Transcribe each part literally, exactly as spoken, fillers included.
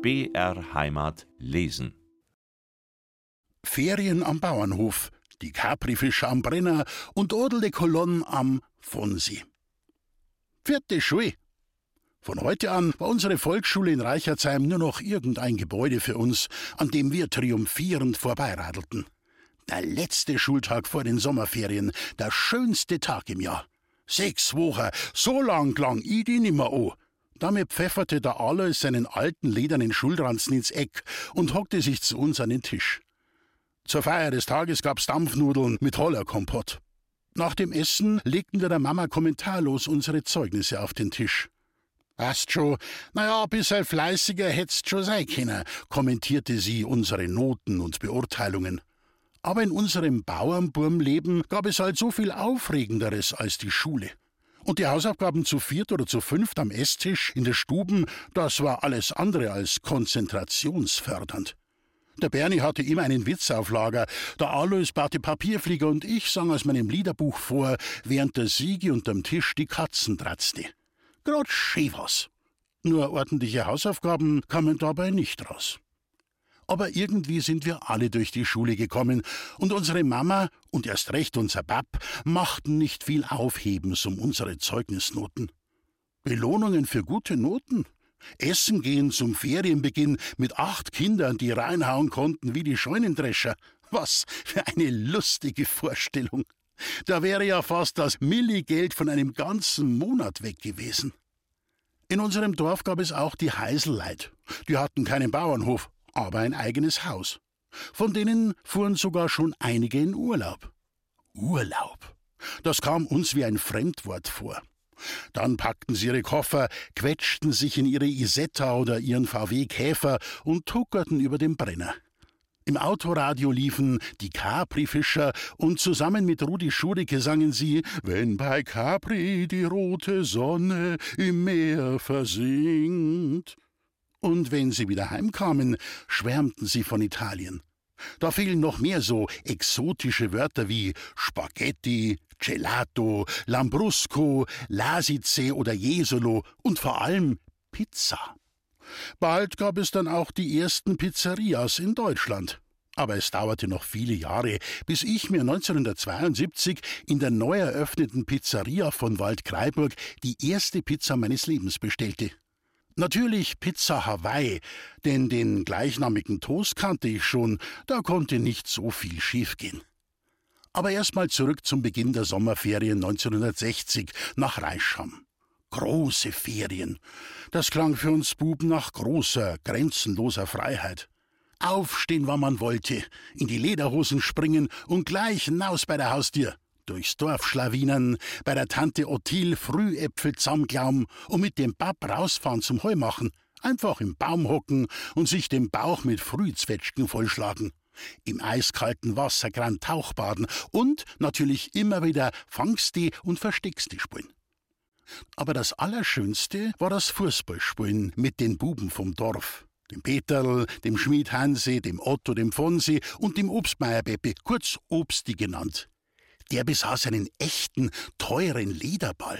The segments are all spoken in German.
B R Heimat lesen. Ferien am Bauernhof, die Caprifische am Brenner und ordelte Kolonnen am Fonsi. Vierte Schule. Von heute an war unsere Volksschule in Reichertsheim nur noch irgendein Gebäude für uns, an dem wir triumphierend vorbeiradelten. Der letzte Schultag vor den Sommerferien, der schönste Tag im Jahr. Sechs Wochen, so lang lang ich die nimmer an. Damit pfefferte der Alois seinen alten ledernen Schulranzen ins Eck und hockte sich zu uns an den Tisch. Zur Feier des Tages gab's Dampfnudeln mit Hollerkompott. Nach dem Essen legten wir der Mama kommentarlos unsere Zeugnisse auf den Tisch. »Passt schon, naja, ein bisschen fleißiger hättest schon sein können«, kommentierte sie unsere Noten und Beurteilungen. Aber in unserem Bauernburmleben gab es halt so viel Aufregenderes als die Schule. Und die Hausaufgaben zu viert oder zu fünft am Esstisch in der Stuben, das war alles andere als konzentrationsfördernd. Der Bernie hatte immer einen Witz auf Lager, der Alois baute Papierflieger und ich sang aus meinem Liederbuch vor, während der Sigi unterm Tisch die Katzen dratzte. Grad schön was. Nur ordentliche Hausaufgaben kamen dabei nicht raus. Aber irgendwie sind wir alle durch die Schule gekommen und unsere Mama und erst recht unser Bab machten nicht viel Aufhebens um unsere Zeugnisnoten. Belohnungen für gute Noten? Essen gehen zum Ferienbeginn mit acht Kindern, die reinhauen konnten wie die Scheunendrescher. Was für eine lustige Vorstellung. Da wäre ja fast das Milligeld von einem ganzen Monat weg gewesen. In unserem Dorf gab es auch die Heiselleid. Die hatten keinen Bauernhof, aber ein eigenes Haus. Von denen fuhren sogar schon einige in Urlaub. Urlaub. Das kam uns wie ein Fremdwort vor. Dann packten sie ihre Koffer, quetschten sich in ihre Isetta oder ihren V W Käfer und tuckerten über den Brenner. Im Autoradio liefen die Caprifischer und zusammen mit Rudi Schurike sangen sie »Wenn bei Capri die rote Sonne im Meer versinkt«. Und wenn sie wieder heimkamen, schwärmten sie von Italien. Da fielen noch mehr so exotische Wörter wie Spaghetti, Gelato, Lambrusco, Lasice oder Jesolo und vor allem Pizza. Bald gab es dann auch die ersten Pizzerias in Deutschland. Aber es dauerte noch viele Jahre, bis ich mir neunzehnhundertzweiundsiebzig in der neu eröffneten Pizzeria von Waldkraiburg die erste Pizza meines Lebens bestellte. Natürlich Pizza Hawaii, denn den gleichnamigen Toast kannte ich schon, da konnte nicht so viel schiefgehen. Aber erstmal zurück zum Beginn der Sommerferien neunzehnhundertsechzig nach Reischam. Große Ferien. Das klang für uns Buben nach großer, grenzenloser Freiheit. Aufstehen, wann man wollte, in die Lederhosen springen und gleich hinaus bei der Haustür. Durchs Dorf schlawinern, bei der Tante Ottil Frühäpfel zusammenklauen und mit dem Bab rausfahren zum Heumachen. Einfach im Baum hocken und sich den Bauch mit Frühzwetschgen vollschlagen. Im eiskalten Wasser gran Tauchbaden und natürlich immer wieder Fangsti und Verstecksti spielen. Aber das Allerschönste war das Fußballspielen mit den Buben vom Dorf. Dem Peterl, dem Schmied Hansi, dem Otto, dem Fonsi und dem Obstmeier Beppe, kurz Obsti genannt. Der besaß einen echten, teuren Lederball.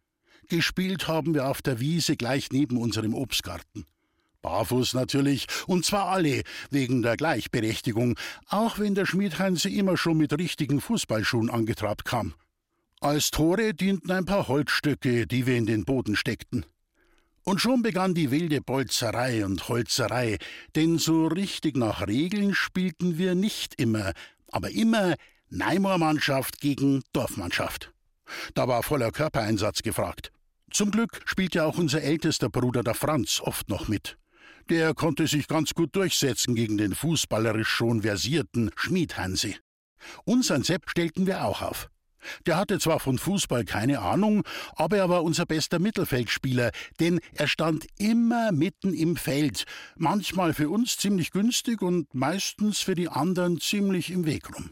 Gespielt haben wir auf der Wiese gleich neben unserem Obstgarten. Barfuß natürlich, und zwar alle, wegen der Gleichberechtigung, auch wenn der Schmied Hansi immer schon mit richtigen Fußballschuhen angetrabt kam. Als Tore dienten ein paar Holzstöcke, die wir in den Boden steckten. Und schon begann die wilde Bolzerei und Holzerei, denn so richtig nach Regeln spielten wir nicht immer, aber immer Neimoor-Mannschaft gegen Dorfmannschaft. Da war voller Körpereinsatz gefragt. Zum Glück spielte auch unser ältester Bruder, der Franz, oft noch mit. Der konnte sich ganz gut durchsetzen gegen den fußballerisch schon versierten Schmied Hansi. Unseren Sepp stellten wir auch auf. Der hatte zwar von Fußball keine Ahnung, aber er war unser bester Mittelfeldspieler, denn er stand immer mitten im Feld, manchmal für uns ziemlich günstig und meistens für die anderen ziemlich im Weg rum.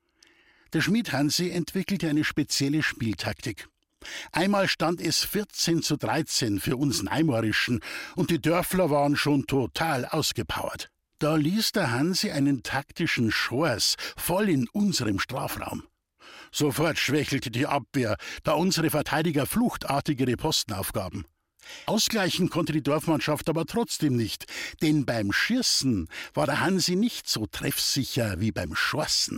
Der Schmied Hansi entwickelte eine spezielle Spieltaktik. Einmal stand es vierzehn zu dreizehn für uns Neimoorischen und die Dörfler waren schon total ausgepowert. Da ließ der Hansi einen taktischen Schors voll in unserem Strafraum. Sofort schwächelte die Abwehr, da unsere Verteidiger fluchtartige Posten aufgaben. Ausgleichen konnte die Dorfmannschaft aber trotzdem nicht, denn beim Schießen war der Hansi nicht so treffsicher wie beim Schossen.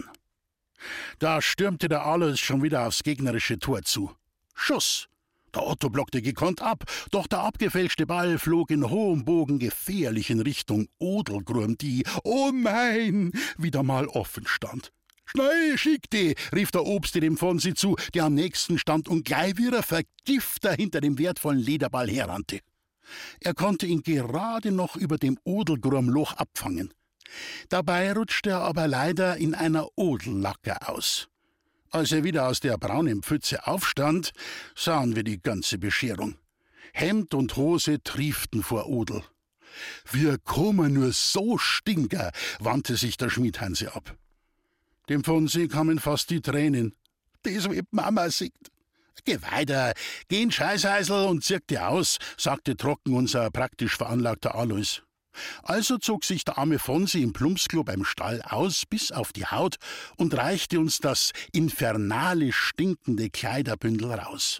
Da stürmte der Alois schon wieder aufs gegnerische Tor zu. Schuss! Der Otto blockte gekonnt ab, doch der abgefälschte Ball flog in hohem Bogen gefährlich in Richtung Odelgrum, die, oh nein, wieder mal offen stand. »Schnell, schick die«, rief der Obste dem Fonsi zu, der am nächsten stand und gleich wie ein Vergifter hinter dem wertvollen Lederball herrannte. Er konnte ihn gerade noch über dem Odelgrumloch abfangen. Dabei rutschte er aber leider in einer Odellacke aus. Als er wieder aus der braunen Pfütze aufstand, sahen wir die ganze Bescherung. Hemd und Hose trieften vor Odel. »Wir kommen nur so stinker«, wandte sich der Schmiedhanse ab. Dem Fonsi kamen fast die Tränen. »Das wird Mama sieht.« »Geh weiter, geh in Scheißheisel und zirk dir aus«, sagte trocken unser praktisch veranlagter Alois. Also zog sich der arme Fonsi im Plumpsklo beim Stall aus bis auf die Haut und reichte uns das infernalisch stinkende Kleiderbündel raus.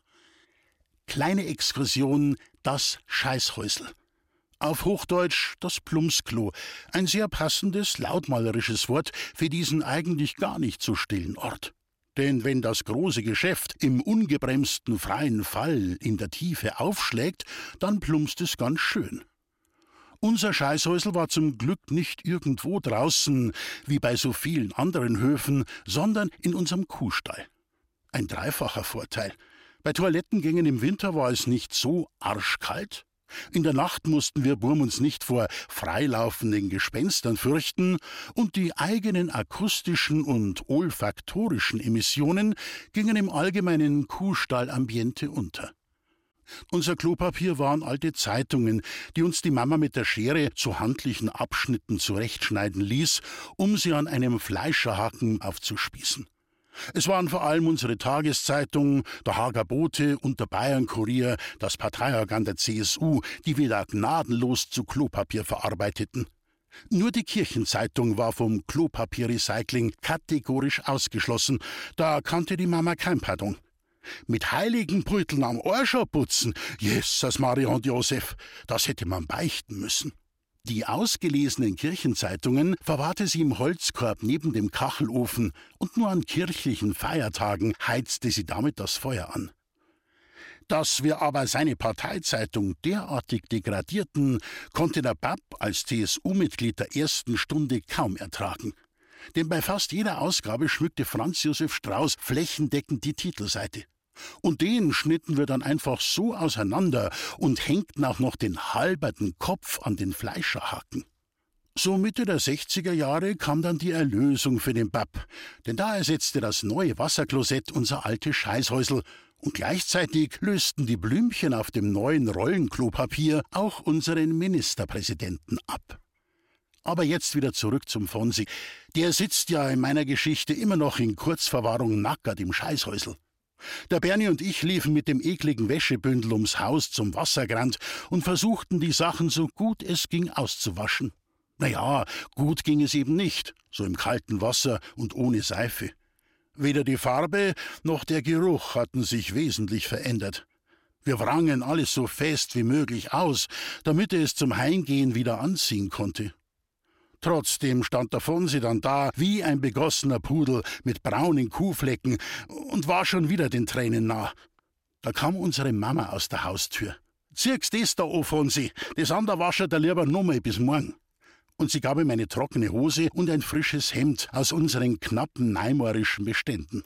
Kleine Exkursion, das Scheißhäusl. Auf Hochdeutsch das Plumpsklo, ein sehr passendes, lautmalerisches Wort für diesen eigentlich gar nicht so stillen Ort. Denn wenn das große Geschäft im ungebremsten freien Fall in der Tiefe aufschlägt, dann plumpst es ganz schön. Unser Scheißhäusl war zum Glück nicht irgendwo draußen, wie bei so vielen anderen Höfen, sondern in unserem Kuhstall. Ein dreifacher Vorteil. Bei Toilettengängen im Winter war es nicht so arschkalt. In der Nacht mussten wir Burm uns nicht vor freilaufenden Gespenstern fürchten und die eigenen akustischen und olfaktorischen Emissionen gingen im allgemeinen Kuhstallambiente unter. Unser Klopapier waren alte Zeitungen, die uns die Mama mit der Schere zu handlichen Abschnitten zurechtschneiden ließ, um sie an einem Fleischerhaken aufzuspießen. Es waren vor allem unsere Tageszeitungen, der Hager Bote und der Bayern-Kurier, das Parteiorgan der C S U, die wir da gnadenlos zu Klopapier verarbeiteten. Nur die Kirchenzeitung war vom Klopapierrecycling kategorisch ausgeschlossen, da kannte die Mama kein Pardon. Mit heiligen Brüteln am Arsch putzen, Jesus, Maria und Josef, das hätte man beichten müssen. Die ausgelesenen Kirchenzeitungen verwahrte sie im Holzkorb neben dem Kachelofen und nur an kirchlichen Feiertagen heizte sie damit das Feuer an. Dass wir aber seine Parteizeitung derartig degradierten, konnte der Bab als C S U-Mitglied der ersten Stunde kaum ertragen. Denn bei fast jeder Ausgabe schmückte Franz Josef Strauß flächendeckend die Titelseite. Und den schnitten wir dann einfach so auseinander und hängten auch noch den halberten Kopf an den Fleischerhaken. So Mitte der sechziger Jahre kam dann die Erlösung für den Bab, denn da ersetzte das neue Wasserklosett unser altes Scheißhäusl und gleichzeitig lösten die Blümchen auf dem neuen Rollenklopapier auch unseren Ministerpräsidenten ab. Aber jetzt wieder zurück zum Fonsi. Der sitzt ja in meiner Geschichte immer noch in Kurzverwahrung nackert im Scheißhäusl. Der Berni und ich liefen mit dem ekligen Wäschebündel ums Haus zum Wassergrand und versuchten, die Sachen so gut es ging auszuwaschen. Naja, gut ging es eben nicht, so im kalten Wasser und ohne Seife. Weder die Farbe noch der Geruch hatten sich wesentlich verändert. Wir wrangen alles so fest wie möglich aus, damit er es zum Heimgehen wieder anziehen konnte. Trotzdem stand der Fonsi dann da, wie ein begossener Pudel mit braunen Kuhflecken und war schon wieder den Tränen nah. Da kam unsere Mama aus der Haustür. »Zirkst das da an, Fonsi, das andere wascht er lieber noch mal bis morgen.« Und sie gab ihm eine trockene Hose und ein frisches Hemd aus unseren knappen neimorischen Beständen.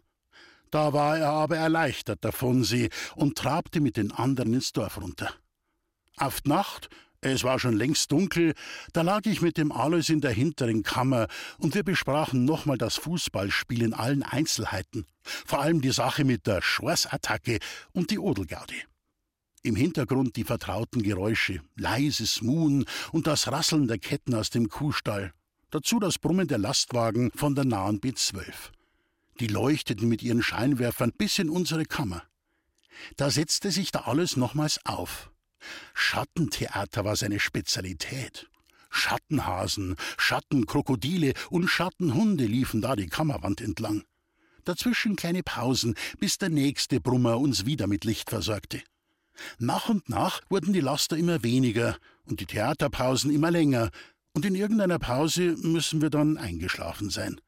Da war er aber erleichtert, der Fonsi, und trabte mit den anderen ins Dorf runter. Auf die Nacht, es war schon längst dunkel, da lag ich mit dem Alois in der hinteren Kammer und wir besprachen nochmal das Fußballspiel in allen Einzelheiten, vor allem die Sache mit der Schorsattacke und die Odelgaude. Im Hintergrund die vertrauten Geräusche, leises Muhen und das Rasseln der Ketten aus dem Kuhstall, dazu das Brummen der Lastwagen von der nahen B zwölf. Die leuchteten mit ihren Scheinwerfern bis in unsere Kammer. Da setzte sich da alles nochmals auf. Schattentheater war seine Spezialität. Schattenhasen, Schattenkrokodile und Schattenhunde liefen da die Kammerwand entlang. Dazwischen kleine Pausen, bis der nächste Brummer uns wieder mit Licht versorgte. Nach und nach wurden die Laster immer weniger und die Theaterpausen immer länger, und in irgendeiner Pause müssen wir dann eingeschlafen sein.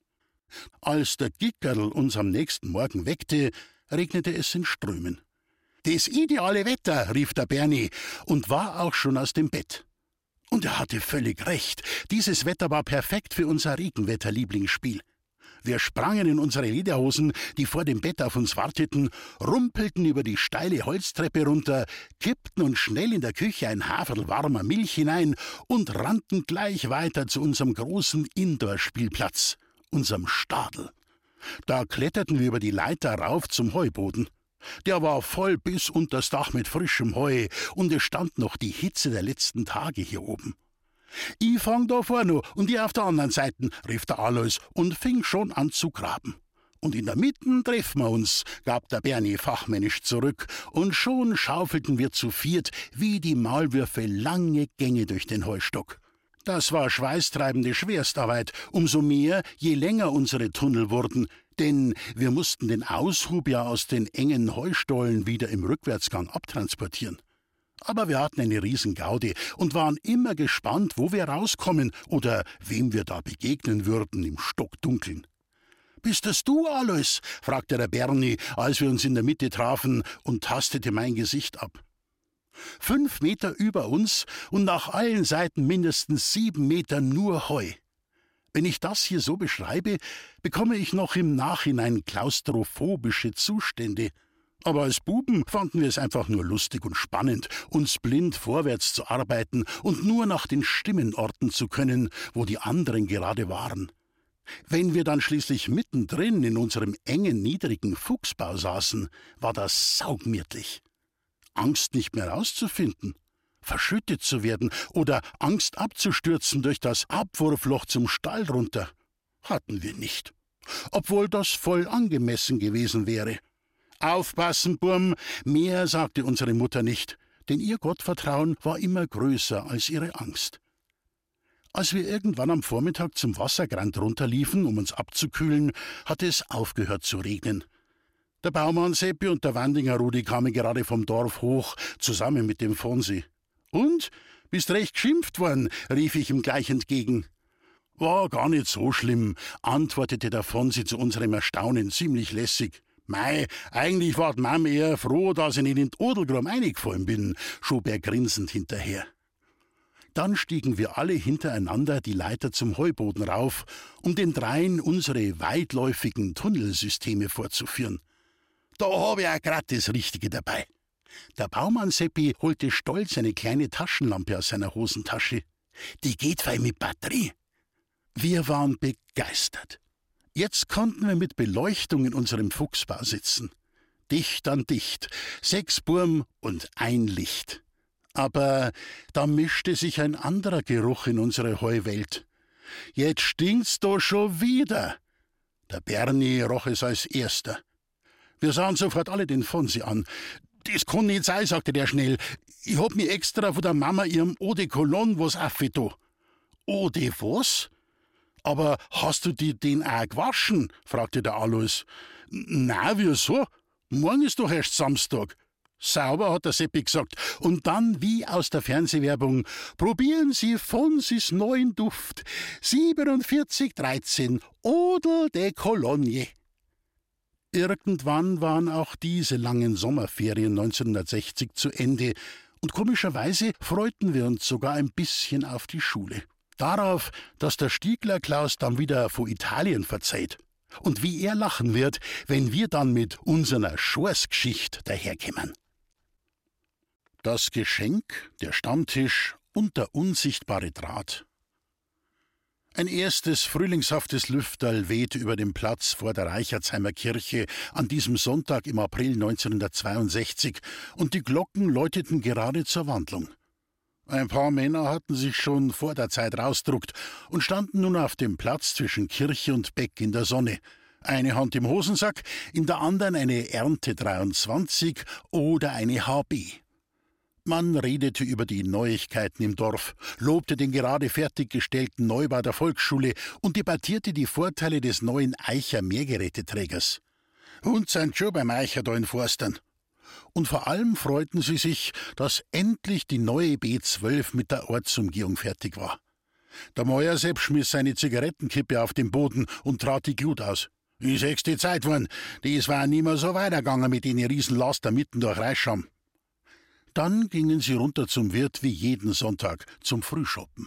Als der Gickerl uns am nächsten Morgen weckte, regnete es in Strömen. »Das ideale Wetter«, rief der Bernie und war auch schon aus dem Bett. Und er hatte völlig recht. Dieses Wetter war perfekt für unser Regenwetter-Lieblingsspiel. Wir sprangen in unsere Lederhosen, die vor dem Bett auf uns warteten, rumpelten über die steile Holztreppe runter, kippten uns schnell in der Küche ein Haferl warmer Milch hinein und rannten gleich weiter zu unserem großen Indoor-Spielplatz, unserem Stadel. Da kletterten wir über die Leiter rauf zum Heuboden. Der war voll bis unters Dach mit frischem Heu, und es stand noch die Hitze der letzten Tage hier oben. »Ich fang da vorne und ihr auf der anderen Seite«, rief der Alois und fing schon an zu graben. »Und in der Mitte treffen wir uns«, gab der Bernie fachmännisch zurück, und schon schaufelten wir zu viert wie die Maulwürfe lange Gänge durch den Heustock. Das war schweißtreibende Schwerstarbeit, umso mehr, je länger unsere Tunnel wurden, denn wir mussten den Aushub ja aus den engen Heustollen wieder im Rückwärtsgang abtransportieren. Aber wir hatten eine Riesengaude und waren immer gespannt, wo wir rauskommen oder wem wir da begegnen würden im Stockdunkeln. »Bist das du, Alois?« fragte der Bernie, als wir uns in der Mitte trafen, und tastete mein Gesicht ab. Fünf Meter über uns und nach allen Seiten mindestens sieben Meter nur Heu. Wenn ich das hier so beschreibe, bekomme ich noch im Nachhinein klaustrophobische Zustände. Aber als Buben fanden wir es einfach nur lustig und spannend, uns blind vorwärts zu arbeiten und nur nach den Stimmen orten zu können, wo die anderen gerade waren. Wenn wir dann schließlich mittendrin in unserem engen, niedrigen Fuchsbau saßen, war das saugemütlich. Angst, nicht mehr rauszufinden, verschüttet zu werden oder Angst abzustürzen durch das Abwurfloch zum Stall runter, hatten wir nicht, obwohl das voll angemessen gewesen wäre. »Aufpassen, Burm«, mehr sagte unsere Mutter nicht, denn ihr Gottvertrauen war immer größer als ihre Angst. Als wir irgendwann am Vormittag zum Wassergrand runterliefen, um uns abzukühlen, hatte es aufgehört zu regnen. Der Baumann Seppi und der Wandinger Rudi kamen gerade vom Dorf hoch, zusammen mit dem Fonsi. »Und? Bist recht geschimpft worden«, rief ich ihm gleich entgegen. »War gar nicht so schlimm«, antwortete der Fonsi zu unserem Erstaunen ziemlich lässig. »Mei, eigentlich war die Mama eher froh, dass ich nicht in die Odelgrum reingefallen bin«, schob er grinsend hinterher. Dann stiegen wir alle hintereinander die Leiter zum Heuboden rauf, um den dreien unsere weitläufigen Tunnelsysteme vorzuführen. Da habe ich auch grad das Richtige dabei. Der Baumann Seppi holte stolz eine kleine Taschenlampe aus seiner Hosentasche. Die geht fein mit Batterie. Wir waren begeistert. Jetzt konnten wir mit Beleuchtung in unserem Fuchsbau sitzen. Dicht an dicht, sechs Burm und ein Licht. Aber da mischte sich ein anderer Geruch in unsere Heuwelt. »Jetzt stinkt's da schon wieder!« Der Bernie roch es als erster. Wir sahen sofort alle den Fonsi an. »Das kann nicht sein«, sagte der schnell. »Ich hab mir extra von der Mama ihrem Eau de Cologne was aufgetan.« »Eau de was? Aber hast du die den auch gewaschen?« fragte der Alois. »Na, wieso? Morgen ist doch erst Samstag.« »Sauber«, hat der Seppi gesagt. Und dann, wie aus der Fernsehwerbung, »Probieren Sie Fonsis neuen Duft. siebenundvierzig dreizehn, Eau de Cologne.« Irgendwann waren auch diese langen Sommerferien neunzehnhundertsechzig zu Ende, und komischerweise freuten wir uns sogar ein bisschen auf die Schule. Darauf, dass der Stiegler-Klaus dann wieder von Italien verzeiht. Und wie er lachen wird, wenn wir dann mit unserer Schorsgeschichte daherkämen. Das Geschenk, der Stammtisch und der unsichtbare Draht. Ein erstes frühlingshaftes Lüfterl wehte über den Platz vor der Reichertsheimer Kirche an diesem Sonntag im April neunzehnhundertzweiundsechzig, und die Glocken läuteten gerade zur Wandlung. Ein paar Männer hatten sich schon vor der Zeit rausdruckt und standen nun auf dem Platz zwischen Kirche und Beck in der Sonne. Eine Hand im Hosensack, in der anderen eine Ernte dreiundzwanzig oder eine H B. Man redete über die Neuigkeiten im Dorf, lobte den gerade fertiggestellten Neubau der Volksschule und debattierte die Vorteile des neuen Eicher Mehrgeräteträgers. »Und sind schon beim Eicher da in Forstern. Und vor allem freuten sie sich, dass endlich die neue B zwölf mit der Ortsumgehung fertig war. Der Meier selbst schmiss seine Zigarettenkippe auf den Boden und trat die Glut aus. »Ist sechste Zeit worden, das war nimmer so weitergegangen mit den Riesenlaster mitten durch Reischam.« Dann gingen sie runter zum Wirt wie jeden Sonntag zum Frühschoppen.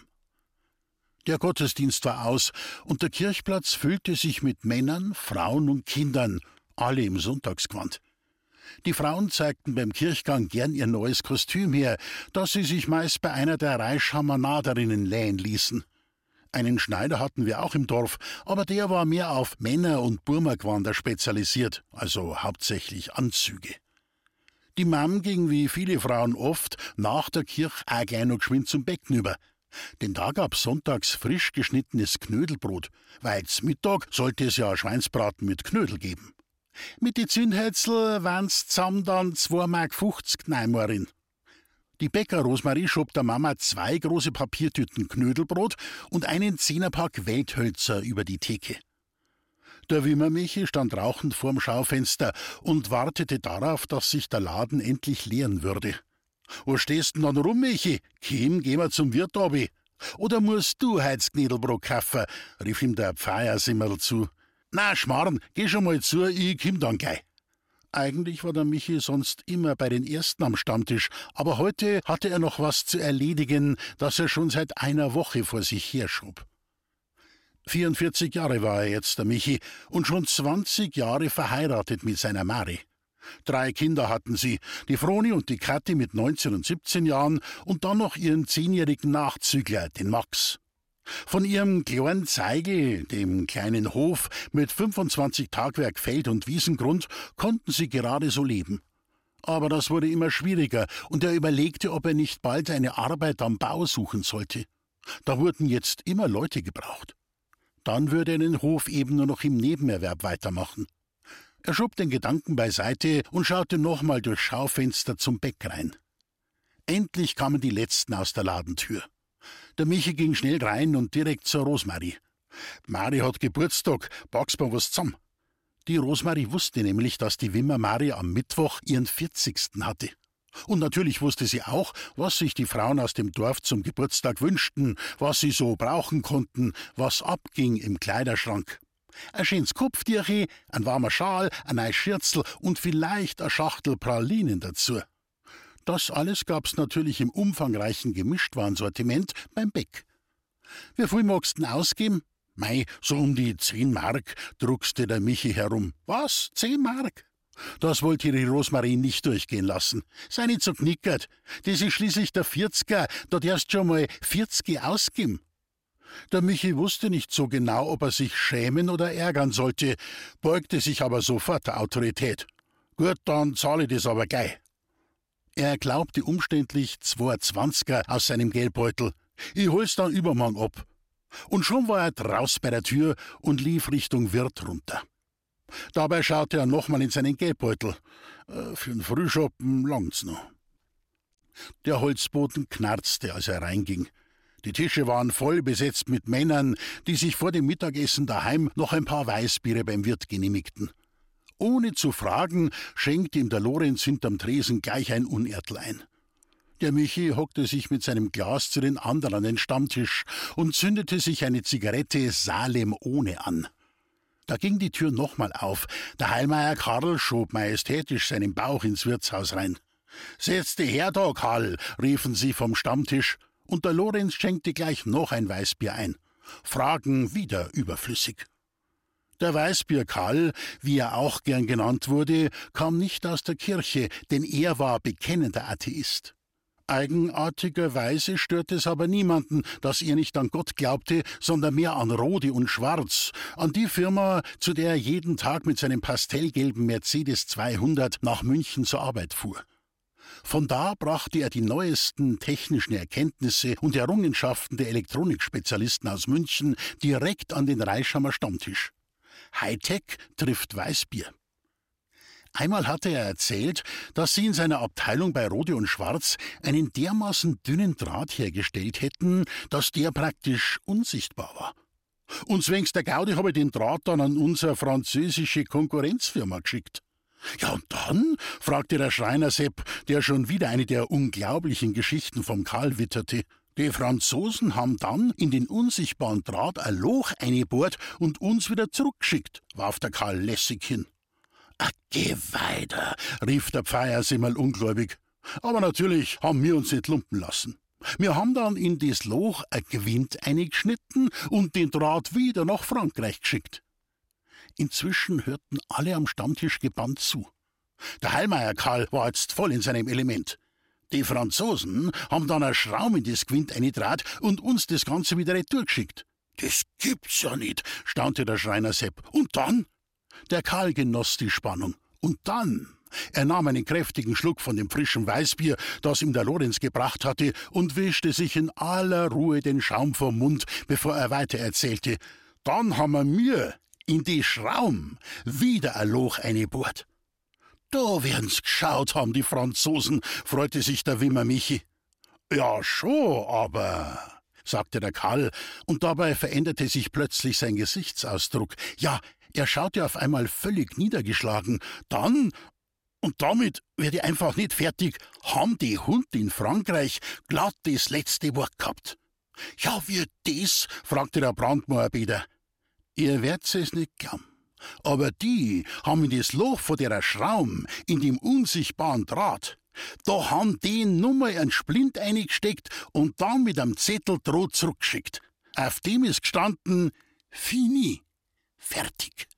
Der Gottesdienst war aus und der Kirchplatz füllte sich mit Männern, Frauen und Kindern, alle im Sonntagsgewand. Die Frauen zeigten beim Kirchgang gern ihr neues Kostüm her, das sie sich meist bei einer der Reischhammer Naderinnen leihen ließen. Einen Schneider hatten wir auch im Dorf, aber der war mehr auf Männer- und Burmergwander spezialisiert, also hauptsächlich Anzüge. Die Mam ging wie viele Frauen oft nach der Kirche auch gleich noch geschwind zum Becken über. Denn da gab's sonntags frisch geschnittenes Knödelbrot, weil zum Mittag sollte es ja Schweinsbraten mit Knödel geben. Mit die Zündhölzl waren's zusammen dann zwei Mark fünfzig Neimarin. Die Bäcker Rosmarie schob der Mama zwei große Papiertüten Knödelbrot und einen Zehnerpack Welthölzer über die Theke. Der Wimmermichi stand rauchend vorm Schaufenster und wartete darauf, dass sich der Laden endlich leeren würde. »Wo stehst denn dann rum, Michi? Kim, geh mal zum Wirt obi. Oder musst du heut's Knädelbrot kaufen?« rief ihm der Pfeiersimmerl zu. »Na, Schmarrn, geh schon mal zu, ich komm dann gleich.« Eigentlich war der Michi sonst immer bei den Ersten am Stammtisch, aber heute hatte er noch was zu erledigen, das er schon seit einer Woche vor sich herschob. vierundvierzig Jahre war er jetzt, der Michi, und schon zwanzig Jahre verheiratet mit seiner Mari. Drei Kinder hatten sie, die Froni und die Kathi mit neunzehn und siebzehn Jahren und dann noch ihren zehnjährigen Nachzügler, den Max. Von ihrem kleinen Zeigel, dem kleinen Hof mit fünfundzwanzig Tagwerk Feld- und Wiesengrund, konnten sie gerade so leben. Aber das wurde immer schwieriger und er überlegte, ob er nicht bald eine Arbeit am Bau suchen sollte. Da wurden jetzt immer Leute gebraucht. Dann würde er den Hof eben nur noch im Nebenerwerb weitermachen. Er schob den Gedanken beiseite und schaute nochmal durchs Schaufenster zum Beck rein. Endlich kamen die Letzten aus der Ladentür. Der Michi ging schnell rein und direkt zur Rosmarie. »Mari hat Geburtstag, backst mir was zusammen.« Die Rosmarie wusste nämlich, dass die Wimmer Mari am Mittwoch ihren vierzigsten hatte. Und natürlich wusste sie auch, was sich die Frauen aus dem Dorf zum Geburtstag wünschten, was sie so brauchen konnten, was abging im Kleiderschrank. Ein schönes Kopftüchli, ein warmer Schal, ein neues Schürzel und vielleicht eine Schachtel Pralinen dazu. Das alles gab's natürlich im umfangreichen Gemischtwarensortiment beim Beck. »Wie viel magst du denn ausgeben?« »Mei, so um die zehn Mark«, druckste der Michi herum. »Was? Zehn Mark?« Das wollte die Rosmarie nicht durchgehen lassen. Sei nicht so knickert. Das ist schließlich der Vierziger, da darfst schon mal vierzig ausgeben. Der Michi wusste nicht so genau, ob er sich schämen oder ärgern sollte, beugte sich aber sofort der Autorität. »Gut, dann zahle ich das aber gleich.« Er glaubte umständlich zwei Zwanziger aus seinem Geldbeutel. »Ich hol's dann übermorgen ab.« Und schon war er draus bei der Tür und lief Richtung Wirt runter. Dabei schaute er nochmal in seinen Geldbeutel. Äh, für den Frühschoppen langt's noch. Der Holzboden knarzte, als er reinging. Die Tische waren voll besetzt mit Männern, die sich vor dem Mittagessen daheim noch ein paar Weißbiere beim Wirt genehmigten. Ohne zu fragen, schenkte ihm der Lorenz hinterm Tresen gleich ein Unertl ein. Der Michi hockte sich mit seinem Glas zu den anderen an den Stammtisch und zündete sich eine Zigarette Salem ohne an. Da ging die Tür nochmal auf. Der Heilmeier Karl schob majestätisch seinen Bauch ins Wirtshaus rein. »Setz dich her da, Karl«, riefen sie vom Stammtisch, und der Lorenz schenkte gleich noch ein Weißbier ein. Fragen wieder überflüssig. Der Weißbier Karl, wie er auch gern genannt wurde, kam nicht aus der Kirche, denn er war bekennender Atheist. Eigenartigerweise störte es aber niemanden, dass er nicht an Gott glaubte, sondern mehr an Rode und Schwarz, an die Firma, zu der er jeden Tag mit seinem pastellgelben Mercedes zweihundert nach München zur Arbeit fuhr. Von da brachte er die neuesten technischen Erkenntnisse und Errungenschaften der Elektronikspezialisten aus München direkt an den Reischhammer Stammtisch. Hightech trifft Weißbier. Einmal hatte er erzählt, dass sie in seiner Abteilung bei Rode und Schwarz einen dermaßen dünnen Draht hergestellt hätten, dass der praktisch unsichtbar war. Und zwängs der Gaudi habe ich den Draht dann an unsere französische Konkurrenzfirma geschickt. Ja, und dann? Fragte der Schreiner Sepp, der schon wieder eine der unglaublichen Geschichten vom Karl witterte. Die Franzosen haben dann in den unsichtbaren Draht ein Loch eingebohrt und uns wieder zurückgeschickt, warf der Karl lässig hin. »Ah, geh weiter«, rief der Pfeiersimmerl ungläubig. Aber natürlich haben wir uns nicht lumpen lassen. Wir haben dann in das Loch ein Gwind eingeschnitten und den Draht wieder nach Frankreich geschickt. Inzwischen hörten alle am Stammtisch gebannt zu. Der Heilmeier Karl war jetzt voll in seinem Element. Die Franzosen haben dann einen Schraum in das Gwind eingedraht und uns das Ganze wieder retourgeschickt. »Das gibt's ja nicht«, staunte der Schreiner Sepp. »Und dann?« Der Karl genoss die Spannung. »Und dann?« Er nahm einen kräftigen Schluck von dem frischen Weißbier, das ihm der Lorenz gebracht hatte, und wischte sich in aller Ruhe den Schaum vom Mund, bevor er weiter erzählte. »Dann haben wir mir in die Schraum wieder ein Loch eingebohrt.« »Da werden's geschaut haben, die Franzosen«, freute sich der Wimmer Michi. »Ja, schon, aber«, sagte der Karl, und dabei veränderte sich plötzlich sein Gesichtsausdruck. Ja, er schaute auf einmal völlig niedergeschlagen. »Dann, und damit werde ich einfach nicht fertig, haben die Hund in Frankreich glatt das letzte Wort gehabt.« »Ja, wie das?«, fragte der Brandmoorbeter. »Ihr werdt's es nicht glauben. Aber die haben in das Loch von der Schraum, in dem unsichtbaren Draht, da haben die Nummer einen Splint eingesteckt und dann mit einem Zettel droht zurückgeschickt. Auf dem ist gestanden, fini, fertig.«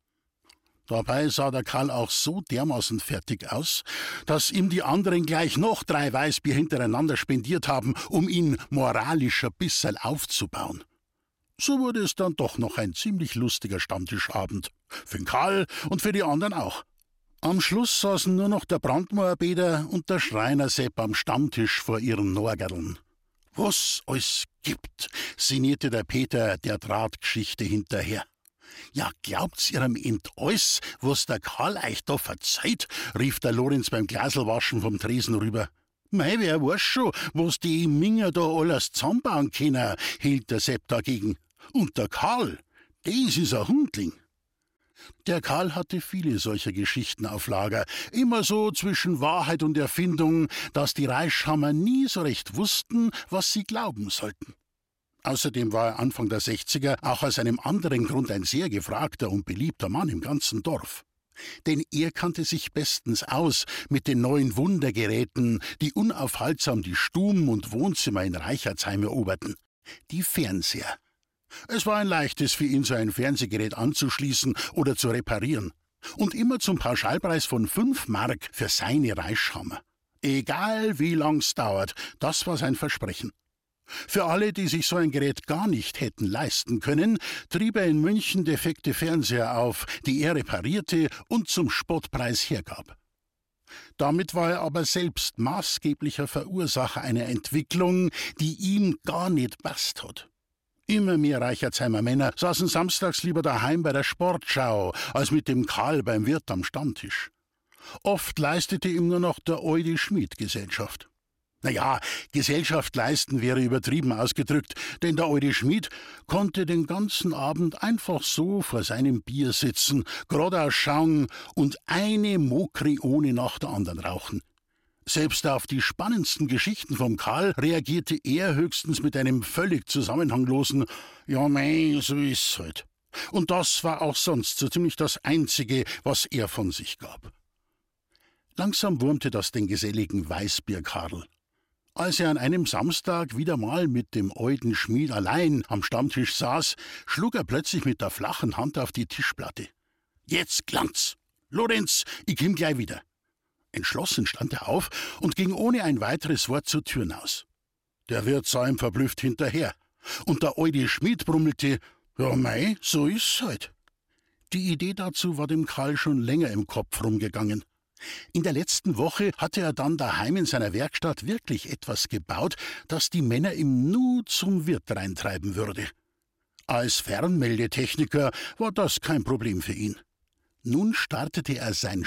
Dabei sah der Karl auch so dermaßen fertig aus, dass ihm die anderen gleich noch drei Weißbier hintereinander spendiert haben, um ihn moralisch ein bisschen aufzubauen. So wurde es dann doch noch ein ziemlich lustiger Stammtischabend. Für den Karl und für die anderen auch. Am Schluss saßen nur noch der Brandmoorbeter und der Schreiner Sepp am Stammtisch vor ihren Norgerln. »Was alles gibt«, sinnierte der Peter der Drahtgeschichte hinterher. »Ja, glaubt's ihrem End alles, was der Karl euch da verzeiht?«, rief der Lorenz beim Glaselwaschen vom Tresen rüber. »Mei, wer weiß schon, was die Minger da alles zusammenbauen können«, hielt der Sepp dagegen. »Und der Karl, das ist ein Hundling.« Der Karl hatte viele solcher Geschichten auf Lager, immer so zwischen Wahrheit und Erfindung, dass die Reischhammer nie so recht wussten, was sie glauben sollten. Außerdem war er Anfang der Sechziger auch aus einem anderen Grund ein sehr gefragter und beliebter Mann im ganzen Dorf. Denn er kannte sich bestens aus mit den neuen Wundergeräten, die unaufhaltsam die Stuben und Wohnzimmer in Reichertsheim eroberten. Die Fernseher. Es war ein leichtes für ihn, so ein Fernsehgerät anzuschließen oder zu reparieren. Und immer zum Pauschalpreis von fünf Mark für seine Reischhammer. Egal wie lang's dauert, das war sein Versprechen. Für alle, die sich so ein Gerät gar nicht hätten leisten können, trieb er in München defekte Fernseher auf, die er reparierte und zum Spottpreis hergab. Damit war er aber selbst maßgeblicher Verursacher einer Entwicklung, die ihm gar nicht passt hat. Immer mehr Reichertsheimer Männer saßen samstags lieber daheim bei der Sportschau, als mit dem Karl beim Wirt am Stammtisch. Oft leistete ihm nur noch der Eudi Schmid Gesellschaft. Naja, Gesellschaft leisten wäre übertrieben ausgedrückt, denn der Eudi Schmid konnte den ganzen Abend einfach so vor seinem Bier sitzen, geradeaus schauen und eine Mokrione nach der anderen rauchen. Selbst auf die spannendsten Geschichten vom Karl reagierte er höchstens mit einem völlig zusammenhanglosen »Ja, mei, so ist's halt«. Und das war auch sonst so ziemlich das Einzige, was er von sich gab. Langsam wurmte das den geselligen Weißbier-Karl. Als er an einem Samstag wieder mal mit dem Euden Schmid allein am Stammtisch saß, schlug er plötzlich mit der flachen Hand auf die Tischplatte. »Jetzt klangt's! Lorenz, ich komm gleich wieder!« Entschlossen stand er auf und ging ohne ein weiteres Wort zur Tür hinaus. Der Wirt sah ihm verblüfft hinterher, und der Eudi Schmid brummelte, »Ja mei, so ist's halt.« Die Idee dazu war dem Karl schon länger im Kopf rumgegangen. In der letzten Woche hatte er dann daheim in seiner Werkstatt wirklich etwas gebaut, das die Männer ihm nur zum Wirt reintreiben würde. Als Fernmeldetechniker war das kein Problem für ihn. Nun startete er sein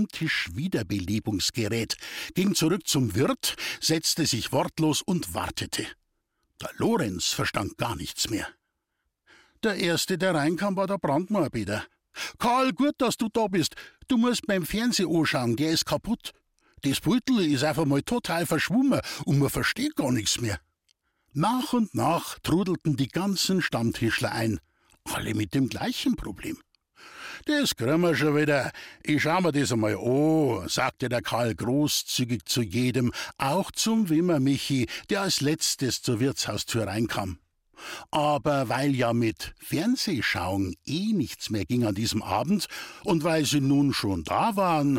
Stammtisch-Wiederbelebungsgerät, ging zurück zum Wirt, setzte sich wortlos und wartete. Der Lorenz verstand gar nichts mehr. Der Erste, der reinkam, war der Brandmoorbeter. »Karl, gut, dass du da bist. Du musst beim Fernseh anschauen, der ist kaputt. Das Beutel ist einfach mal total verschwommen und man versteht gar nichts mehr. Nach und nach trudelten die ganzen Stammtischler ein, alle mit dem gleichen Problem. »Das kriegen wir schon wieder. Ich schau mir das einmal an«, sagte der Karl großzügig zu jedem, auch zum Wimmer Michi, der als letztes zur Wirtshaustür reinkam. Aber weil ja mit Fernsehschauen eh nichts mehr ging an diesem Abend und weil sie nun schon da waren,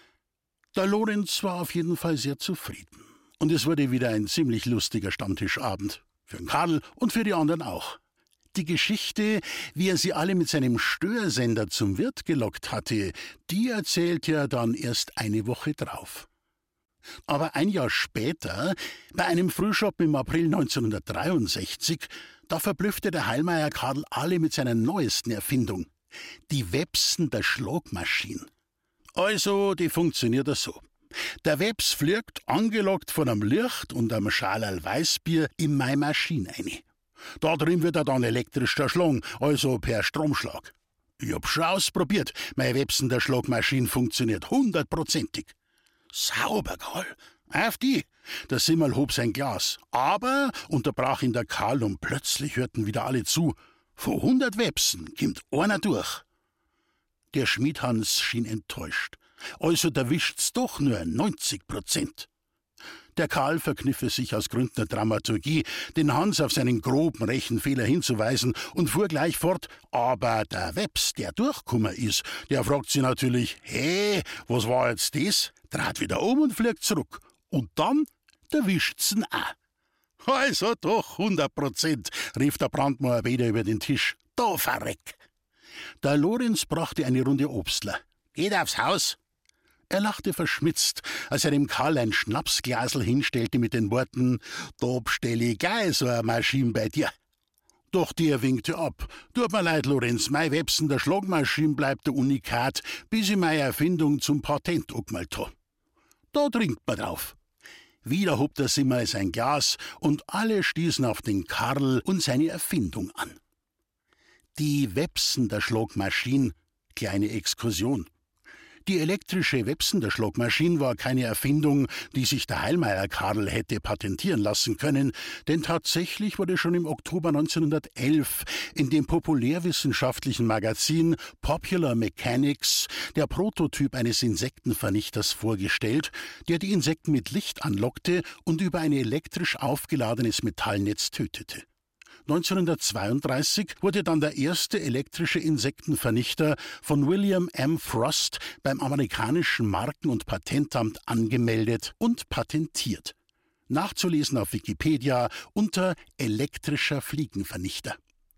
der Lorenz war auf jeden Fall sehr zufrieden. Und es wurde wieder ein ziemlich lustiger Stammtischabend. Für den Karl und für die anderen auch. Die Geschichte, wie er sie alle mit seinem Störsender zum Wirt gelockt hatte, die erzählte er dann erst eine Woche drauf. Aber ein Jahr später, bei einem Frühschoppen im April neunzehnhundertdreiundsechzig, da verblüffte der Heilmeier Karl alle mit seiner neuesten Erfindung, die Websen der Schlagmaschine. Also, die funktioniert so. Der Webs fliegt, angelockt von einem Licht und einem Schalerl Weißbier, in meine Maschine rein. Da drin wird er dann elektrisch zerschlagen, also per Stromschlag. Ich hab schon ausprobiert, meine Websen der Schlagmaschine funktioniert hundertprozentig. Sauber, Karl. Auf die. Der Simmel hob sein Glas. Aber, unterbrach ihn der Karl und plötzlich hörten wieder alle zu, von hundert Websen kommt einer durch. Der Schmiedhans schien enttäuscht. Also da wischt's doch nur neunzig Prozent. Der Karl verkniff es sich aus Gründen der Dramaturgie, den Hans auf seinen groben Rechenfehler hinzuweisen und fuhr gleich fort, aber der Webs, der durchgekommen ist, der fragt sich natürlich, hey, was war jetzt das? Dreht wieder um und fliegt zurück. Und dann, da wischt's ihn auch. Also doch, hundert Prozent, rief der Brandmeier wieder über den Tisch. Da verreck! Der Lorenz brachte eine Runde Obstler. Geht aufs Haus! Er lachte verschmitzt, als er dem Karl ein Schnapsglasel hinstellte mit den Worten, »Da bestell ich gleich so eine Maschine bei dir.« Doch der winkte ab. »Tut mir leid, Lorenz, mein Websen der Schlagmaschine bleibt der Unikat, bis ich meine Erfindung zum Patent angemeldet habe. Da trinkt man drauf.« Wieder hob der Simmer sein Glas und alle stießen auf den Karl und seine Erfindung an. Die Websen der Schlagmaschine, kleine Exkursion. Die elektrische Websen der Schlagmaschine war keine Erfindung, die sich der Heilmeier Karl hätte patentieren lassen können, denn tatsächlich wurde schon im Oktober neunzehnhundertelf in dem populärwissenschaftlichen Magazin Popular Mechanics der Prototyp eines Insektenvernichters vorgestellt, der die Insekten mit Licht anlockte und über ein elektrisch aufgeladenes Metallnetz tötete. neunzehnhundertzweiunddreißig wurde dann der erste elektrische Insektenvernichter von William M. Frost beim amerikanischen Marken- und Patentamt angemeldet und patentiert. Nachzulesen auf Wikipedia unter elektrischer Fliegenvernichter.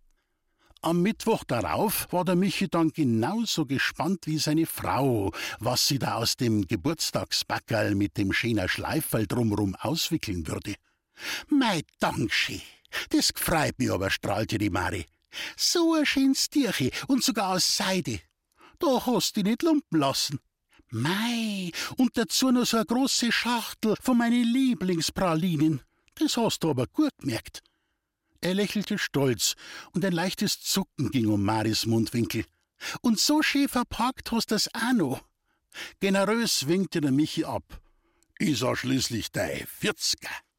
Am Mittwoch darauf war der Michi dann genauso gespannt wie seine Frau, was sie da aus dem Geburtstagsbackerl mit dem schöner Schleiferl drumrum auswickeln würde. »Mei Dankeschön, das gefreut mich aber«, strahlte die Mari. »So ein schönes Tierchen und sogar aus Seide. Da hast du dich nicht lumpen lassen. Mei, und dazu noch so eine große Schachtel von meinen Lieblingspralinen. Das hast du aber gut gemerkt.« Er lächelte stolz und ein leichtes Zucken ging um Maris Mundwinkel. »Und so schön verpackt hast du das auch noch.« Generös winkte der Michi ab. »Ich sah schließlich dein Vierziger.«